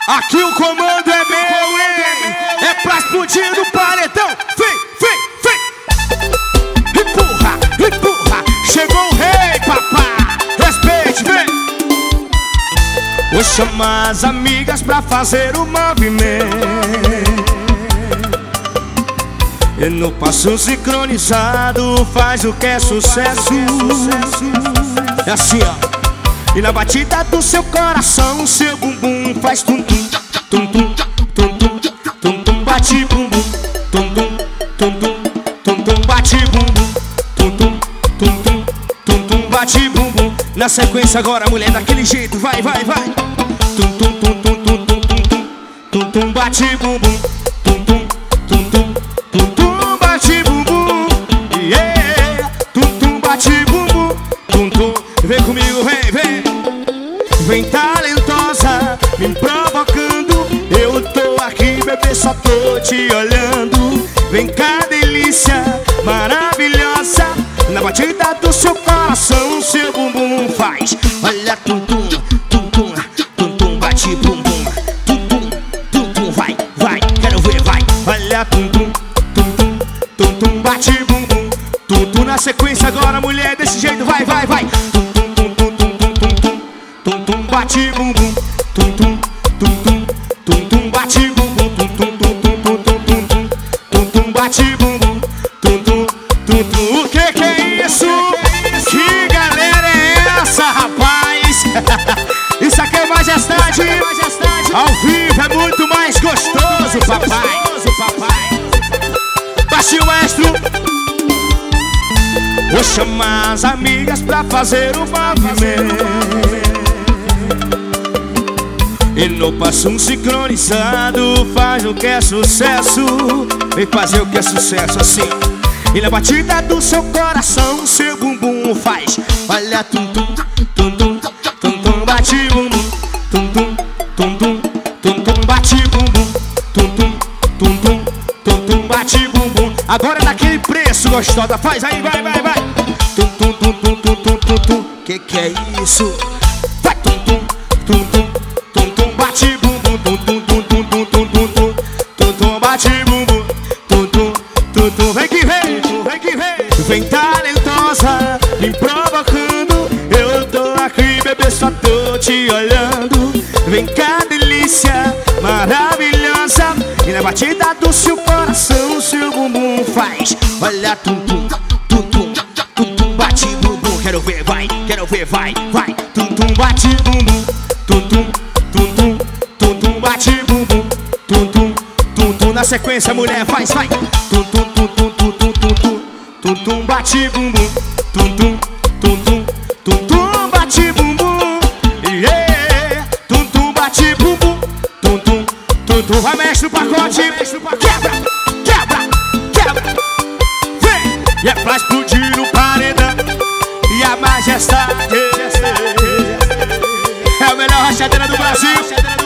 Aqui o comando é meu, hein? É pra explodir no paredão. Vem, vem, vem. Empurra, empurra. Chegou o rei, papá. Respeite, vem. Vou chamar as amigas pra fazer o movimento. E no passo sincronizado faz o que é sucesso. É assim, ó. E na batida do seu coração, seu bumbum faz tum-tum, tum-tum, tum-tum, tum-tum, bate bumbum, tum-tum, tum-tum, tum-tum, bate bumbum, tum-tum, tum-tum, tum-tum, bate bumbum. Na sequência agora, mulher, daquele jeito, vai, vai, vai. Tum-tum, tum-tum, tum-tum, tum-tum, tum-tum, bate bumbum, tum-tum, tum-tum, tum-tum, bate bumbum. Yeah, tum-tum, bate bumbum, tum-tum. Vem comigo, vem, vem. Vem talentosa, me provocando. Eu tô aqui, bebê, só tô te olhando. Vem cá, delícia maravilhosa. Na batida do seu coração, seu bumbum faz. Olha, tum-tum, tum-tum, tum-tum, bate bumbum. Tum-tum, tum-tum, vai, vai, quero ver, vai. Olha, tum-tum, tum-tum, tum-tum, bate bumbum. Tum-tum na sequência agora, mulher, desse jeito, vai, vai, vai. Tum-tum, bate bumbum, tum-tum, tum-tum, tum-tum, bate bumbum, tum-tum, tum-tum, tum-tum, tum-tum, bate bumbum, tum-tum, tum-tum. O que é isso? Que galera é essa, rapaz? Isso aqui é majestade. Ao vivo é muito mais gostoso, papai. Baixinho, maestro. Vou chamar as amigas pra fazer o movimento. E no passo sincronizado faz o que é sucesso. Vem fazer o que é sucesso assim. E na batida do seu coração, seu bumbum faz. Olha, tum-tum, tum-tum, tum-tum, bate bumbum. Tum-tum, tum-tum, tum-tum, bate bumbum. Tum-tum, tum-tum, tum-tum, bate bumbum. Agora é daquele preço, gostosa. Faz aí, vai, vai, vai. Tum-tum, tum-tum, tum-tum, tum-tum. Que é isso? Vai, tum-tum, tum-tum. Bate bumbum, tum-tum, tum-tum, tum-tum, tum-tum, tum-tum, bate bumbum, tum-tum, tum-tum, vem que vem, vem que vem. Vem talentosa, me provocando. Eu tô aqui, bebê, só tô te olhando. Vem cá, delícia maravilhosa. E na batida do seu coração, seu bumbum faz. Olha, tum-tum, tum-tum, tum-tum, bate bumbum. Quero ver, vai, vai. Tum-tum, bate bumbum, tum-tum, tum-tum, tum-tum, bate bumbum. Tum-tum, tum-tum, na sequência, mulher, faz, vai. Tum-tum, tum-tum, tum-tum, tum-tum, tum-tum, bate bumbum. Tum-tum, tum-tum, tum-tum, bate bumbum. Yeah, tum-tum, bate bumbum. Tum-tum, tum-tum, vai, mestre o pacote. Quebra, quebra, quebra. Vem, e é pra explodir no paredão. E a majestade é a melhor rachadeira do Brasil.